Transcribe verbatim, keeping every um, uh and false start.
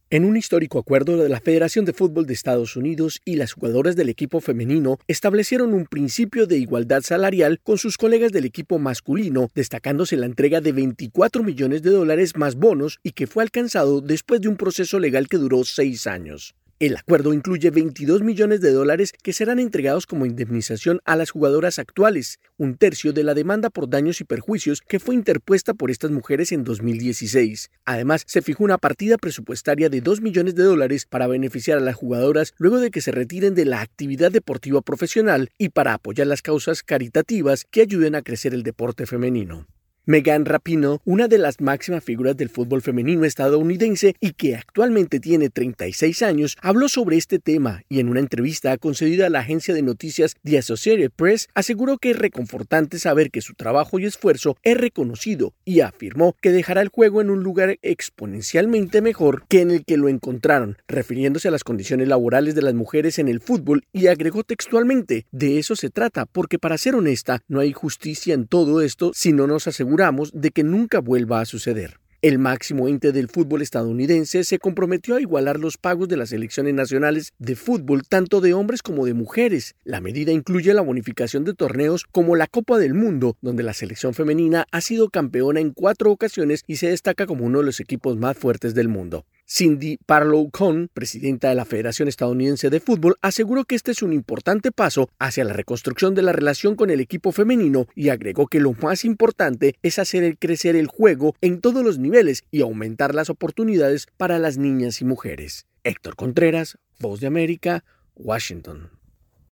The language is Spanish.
En un histórico acuerdo de la Federación de Fútbol de Estados Unidos y las jugadoras del equipo femenino establecieron un principio de igualdad salarial con sus colegas del equipo masculino, destacándose la entrega de veinticuatro millones de dólares más bonos y que fue alcanzado después de un proceso legal que duró seis años. El acuerdo incluye veintidós millones de dólares que serán entregados como indemnización a las jugadoras actuales, un tercio de la demanda por daños y perjuicios que fue interpuesta por estas mujeres en dos mil dieciséis. Además, se fijó una partida presupuestaria de dos millones de dólares para beneficiar a las jugadoras luego de que se retiren de la actividad deportiva profesional y para apoyar las causas caritativas que ayuden a crecer el deporte femenino. Megan Rapinoe, una de las máximas figuras del fútbol femenino estadounidense y que actualmente tiene treinta y seis años, habló sobre este tema y en una entrevista concedida a la agencia de noticias The Associated Press aseguró que es reconfortante saber que su trabajo y esfuerzo es reconocido y afirmó que dejará el juego en un lugar exponencialmente mejor que en el que lo encontraron, refiriéndose a las condiciones laborales de las mujeres en el fútbol, y agregó textualmente: "De eso se trata, porque para ser honesta, no hay justicia en todo esto si no nos aseguramos de que nunca vuelva a suceder". El máximo ente del fútbol estadounidense se comprometió a igualar los pagos de las selecciones nacionales de fútbol tanto de hombres como de mujeres. La medida incluye la bonificación de torneos como la Copa del Mundo, donde la selección femenina ha sido campeona en cuatro ocasiones y se destaca como uno de los equipos más fuertes del mundo. Cindy Parlow-Cohn, presidenta de la Federación Estadounidense de Fútbol, aseguró que este es un importante paso hacia la reconstrucción de la relación con el equipo femenino y agregó que lo más importante es hacer crecer el juego en todos los niveles y aumentar las oportunidades para las niñas y mujeres. Héctor Contreras, Voz de América, Washington.